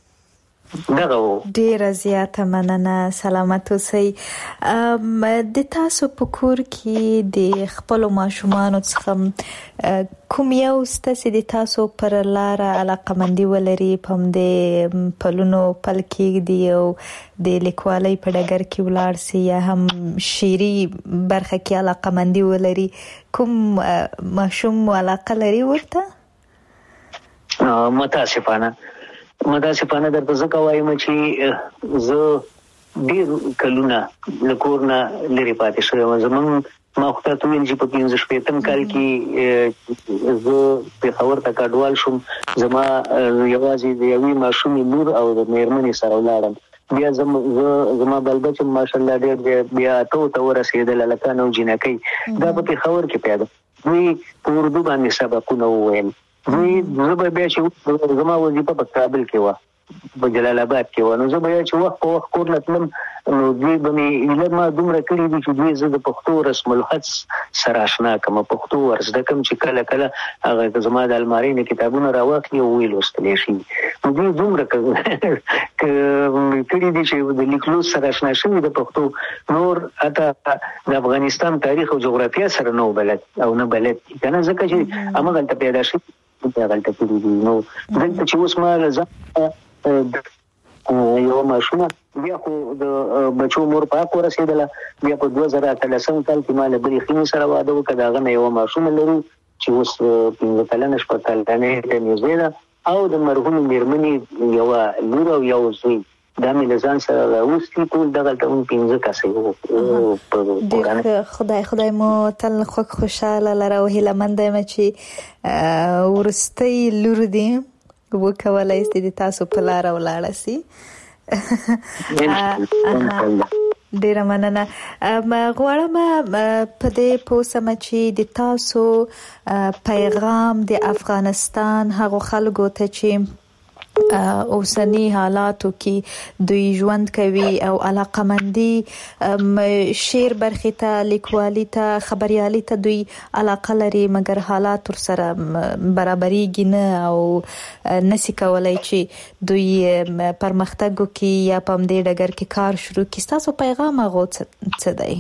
ډیره زیاته مننه. سلامت اوسئ. د تاسو په کور کې د خپل ماشومان څخه کوم یو ستاسو د تاسو پر لار علاقمندي ولري، پم د پلونو پل کې دی او د لیکوالۍ په ډګر کې ولاړ سي یا هم شعري برخه کې علاقمندي ولري، کوم ماشوم علاقه لري ورته؟ متاسفانه متاسفانه درته ځکه وایم چې زه ډېر کلونه له کور نه لرې پاتې شوی یم. زموږ ما خو ته ویل چې په پنځه شپېتم کال کې زه پېښور ته کډوال شوم. زما یوازې د یوې ماشومې لور او د مېرمنې سره ولاړم. بیا زما بل بچم ماشاءالله ډېر بیا اتو ته ورسېدل، هلکان او جینکۍ. دا په پېښور کې پیدا دوی په اردو باندې سبقونه وویل. دوی زه به بیا چې زما وظیفه په کابل کې وه، په جلال آباد کې وه، نو زه به یا چې وخت په وخت کور نه تلم، نو دوی به مې ایله ما دومره کړي دي چې دوی زه د پښتو رسم الخط سره اشنا کړم، پښتو ور زده کړم چې کله کله هغه زما د المارۍ نه کتابونه راواخلي او ویې لوستلی شي. نو دوی دومره کړي دي چې د لیکلو سره اشنا شوي د پښتو. نور حتی د افغانستان تاریخ او جغرافیه سره نه بلد او نه بلد دي که نه، ځکه چې همغلته پیدا شوي هغلته کړي دي. نو دلته چې اوس ما ځان یو ماشومه بیا خو د بچو مور پاک ورسېدله، بیا په دوه زره اتلسم کال کې ما له بلې خینې سره واده وکړه. د هغه نه یوه ماشومه لرو چې اوس پنځه کلنه شپږ کلنې ته نږدې ده، او د مرحومې مېرمنې یوه لور او یو زوی. دا مې له ځان سره راوستي، ټول دغلته هم پنځه کسه وو. خدای خدای مو تل خوږ خوشحاله لره او هیلهمنده یم چې وروستۍ لور دې وکولای سي د تاسو په لاره ولاړه سي. ډیره مننه. غواړم په دې پوه سم چې د تاسو پیغام د افغانستان هغو خلکو ته چې اوسنی حالاتو کې دوی ژوند کوي او علاقمندي شعر برخې ته، لیکوالي ته، خبريالي ته دوی علاقه لري، مګر حالات ور سره برابرېږي نه او نسی کولای چې دوی پرمختګ وکړي یا په دې ډګر کې کار شروع کړي. تاسو پیغام هغه څه دی؟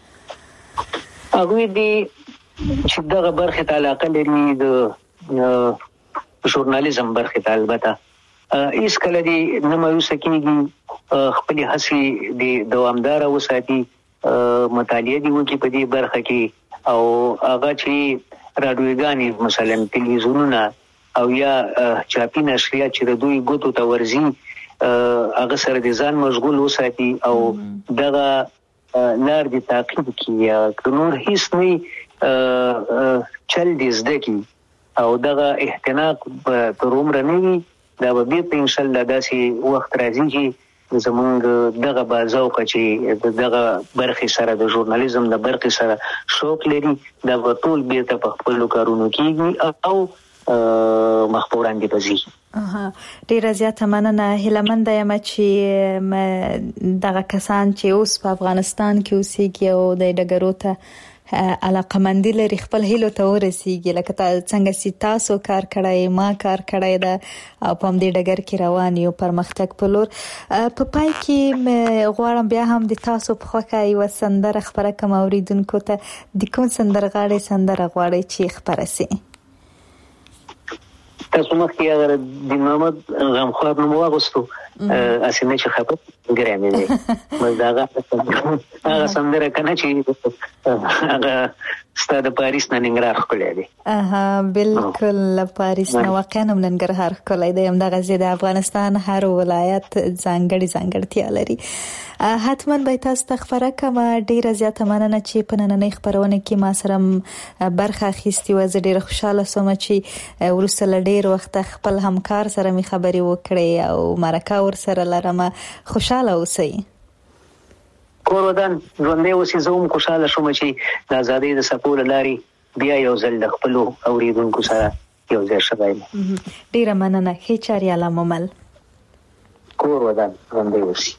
هغه دی چې دغه برخې ته علاقه لري، د ژورنالیزم برخې ته البته هیڅ کله دې نه مایوسه کېږي، خپلې هڅې دې دوامداره وساتي، مطالعه دې وکړي په دې برخه کې، او هغه چې راډیوګانې مثلا تلویزیونونه او یا چاپي نشریات چې د دوی ګوتو ته ورځي هغه سره دې ځان مشغول وساتي او دغه لار دې تعقیب کړي. که نور هیڅ نه چل دې زده کړي او دغه احتناق تر عمره نه وي، دا به بیرته انشاءالله داسې وخت راځي چې زمونږ دغه بازوقه چې دغه برخې سره د ژورنالیزم د برخې سره شوق لري دا به ټول بیرته په خپلو کارونو کېږي او مخپوران دي بزي. اها ډیره زیاته مننه. هیلمنده یم چې دغه کسان چې اوس په افغانستان کې اوسېږي او د ډګرو ته علاقمندي لري خپل هیلو ته ورسیږي، لکه څنګه چې تاسو کار کړی ما کار کړی ده او په همدې ډګر کې روان یو پرمختګ په لور. په پای کې غواړم بیا هم د تاسو په خوښه یوه سندره خپره کړم اوریدونکو ته. د کوم سندرغاړي سندره غواړئ چې خپره سي؟ تاسو مخکې اگر د محمد غمخوار نوم واغوستو اسینه چې خبر ګرامي دی مزداغه هغه سندره کنه چې هغه ستاسو پاریس نه ننګرهار خولې دی. اها بالکل پاریس نه واقعا ننګرهار خولې دی. هم دغه زید افغانستان هر ولایت ځانګړي ځانګړتیا لري. حتما به تاسو ته خبره کوم. ډیره زیاته مننه چې په نننۍ خبرونه کې ما سره برخه اخیستې و. زه ډیره خوشاله سوم چې وروسته له ډیر وخت خپل همکار سره می خبرې وکړې او مرکه ور سره لرم. خوشاله اوسئ. کور ودان ژوندې اوسې. زه هم خوشاله شوم چې د ازادۍ د څپو له لارې بیا یو ځل د خپلو اوریدونکو سره یو ځای شوی یم. ډیره مننه. ښې چارې الله ممل. کور ودان ژوندې اوسئ.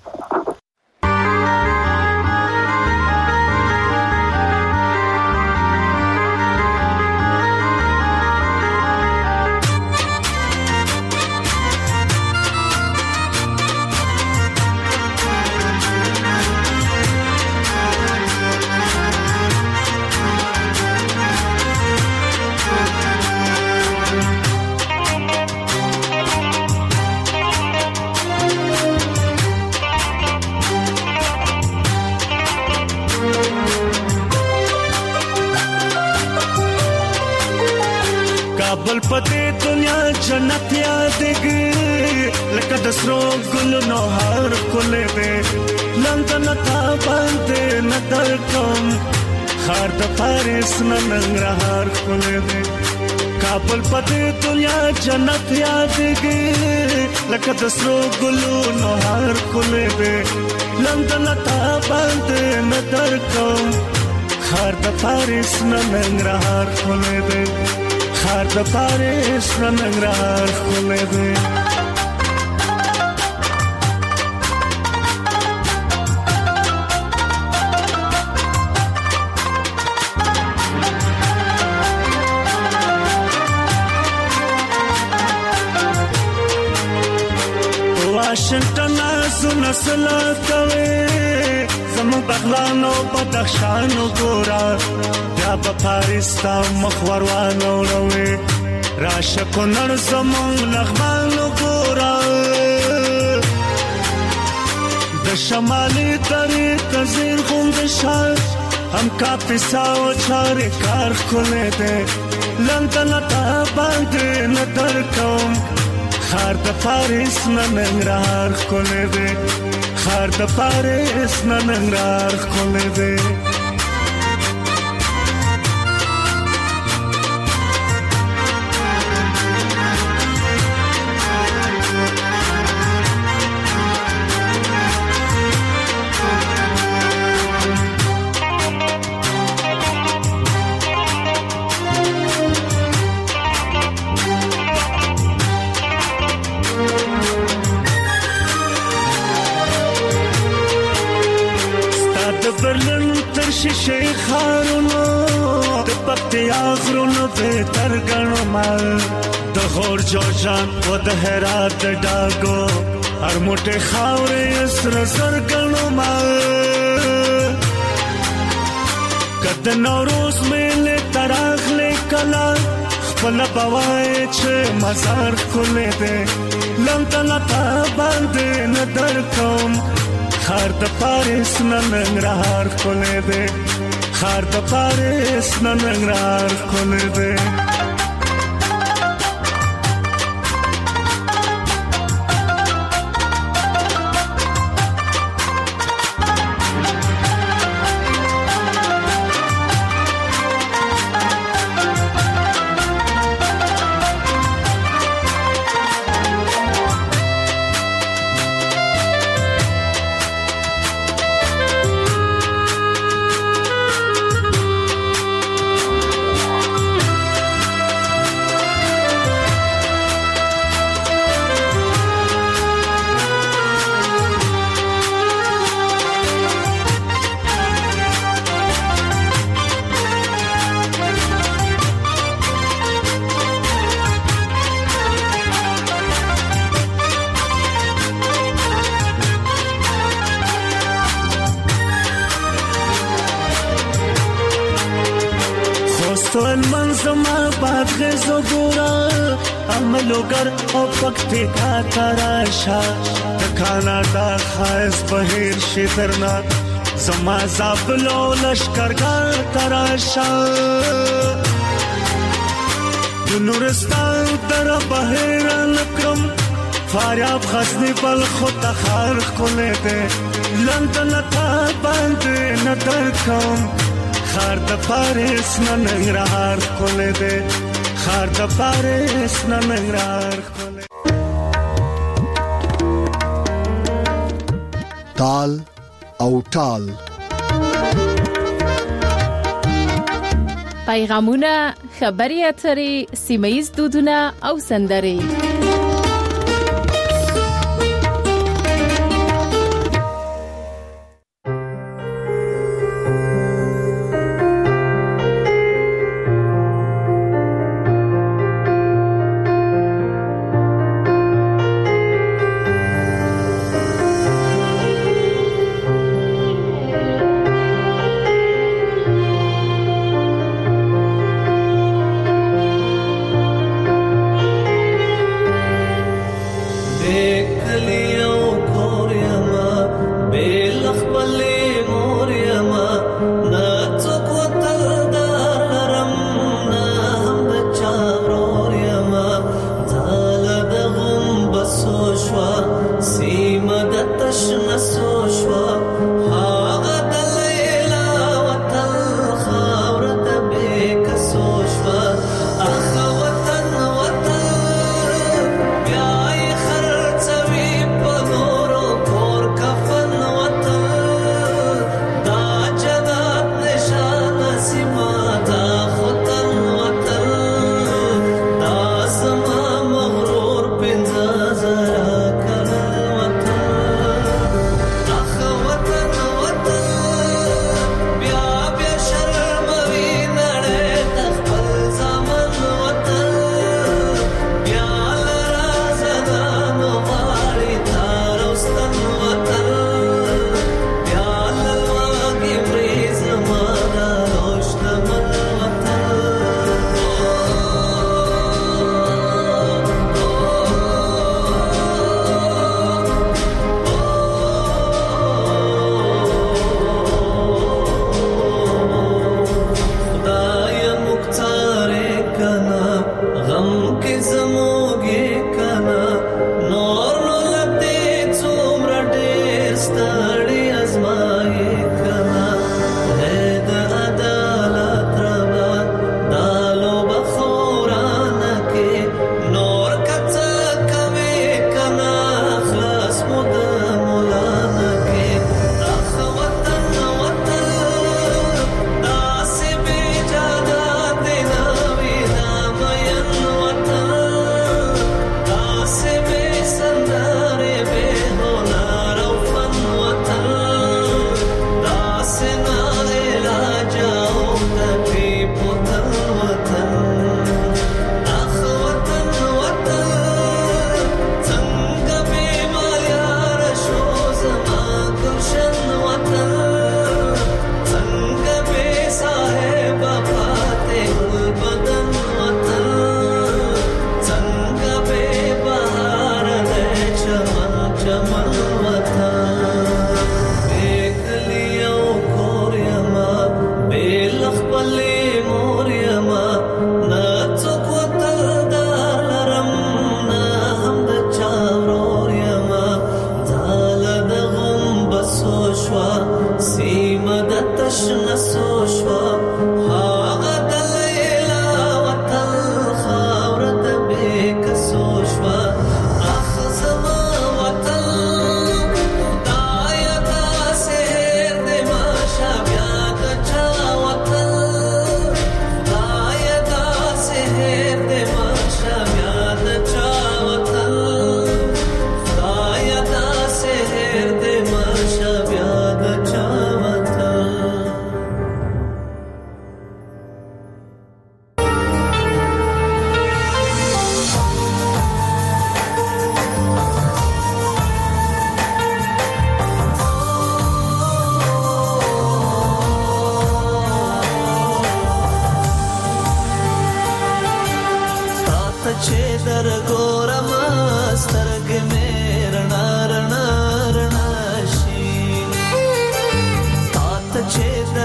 کابل پته دنیا جنت یادګي لکه د سرو ګل نو هر کوله به لندن تا باندې نظر کوم خار د پاریس ننګرهار کوله به کابل پته دنیا جنت یادګي لکه د سرو ګل نو هر کوله به لندن تا باندې نظر کوم خار د پاریس ننګرهار کوله به خار د پاریس ننګرهار خولې دی. واشنگټن زونه سلا کوي زمو بغلانو بدخشانو ګورا یا په پاریس تا مخور وانه وروي راشه کونړ زمو لغمانو ګورا د شمالي درې تزیر غوند شار هم کا پیساو چارې کار کولې ده لندن تا باندې نظر کوم خار د پاریس ننګرهار کولې ده خار د پاریس ننګرهار کولې ده. شیخ خارونو د پکتیا غرونو به ترګنو مال د غور جوجان و د هرات د ډاګو هر موټه خاورې سر سرګنو مال کد نوروز مېله تراغله کلا خپل بوای چې مزار کولې ده لندن تا باندې نظر کوم خار د پاریس ننګرهار کولې ده خار د پاریس ننګرهار کولې ده. ستون منظما بادغیزو گورا عملوگر او پکتیکا تراشا کانادا خایز بهیر شیدرنا زما زابلو لشکرگار تراشا نورستان در بهیر لکرم فاریاب غزنی بل خود خار کله ده لندن تا بند ندر کم خار د پاریس ننګرهار کله ده خار د پاریس ننګرهار کله تال او ټال پیغامونه خبري اترې سیمایي دودونه او سندري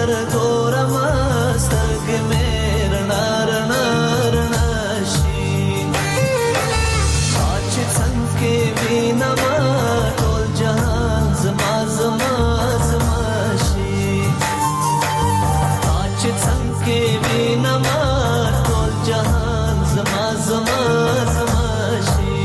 در ګورم سترګې مې رڼا رڼا رڼا شي چې څنګه وینم ټول جهان زما زما زما شي چې څنګه وینم ټول جهان زما زما زما شي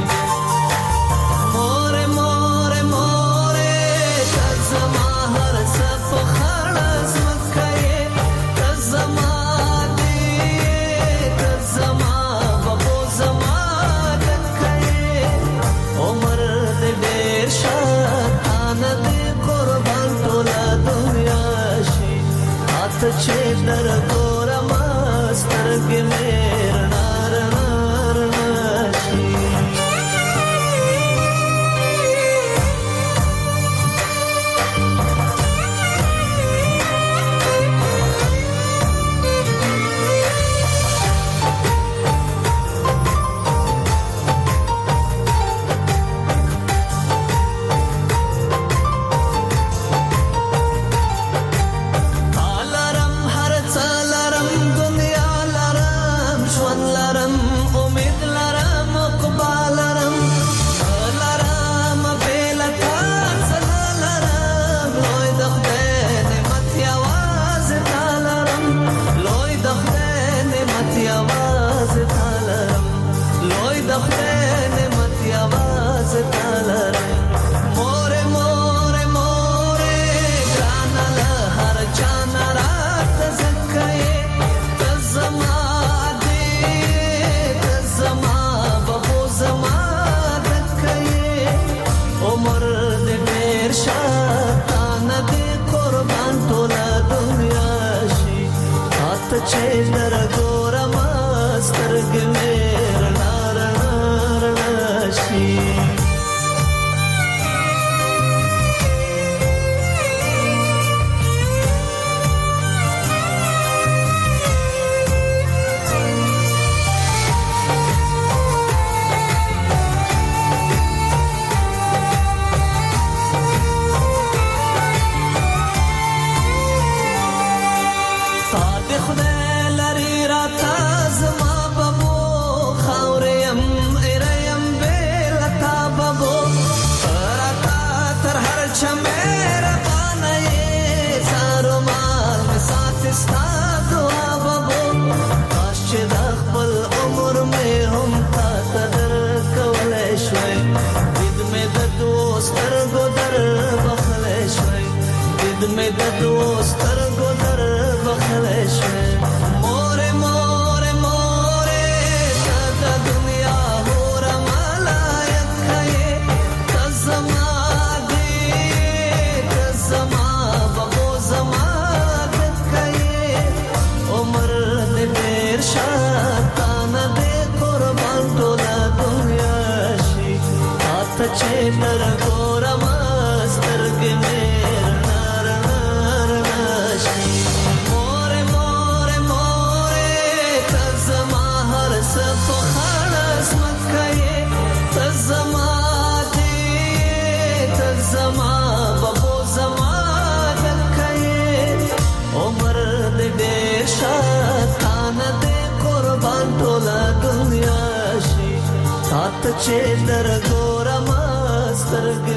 مور مور مور زما هر صف خلاص مکه زما دې زما بابو زما دکه عمر دې ډېر شان دې قربان ټول دنیا شي هات چې در ګورم سترګې مې رڼا رڼا رڼا شي چې در ګورم سترګې مې رڼا رڼا رڼا شي مې د دوست سترګو در بخلې شوې مور مور مور ته د دنیا هور ملایک کړې ته زما دې ته زما بابو زما دکې عمر دې ډېر شاتان دې قربان ټول دنیا شي هاته چې در ګورم سترګې مې چې در ګورم سترګې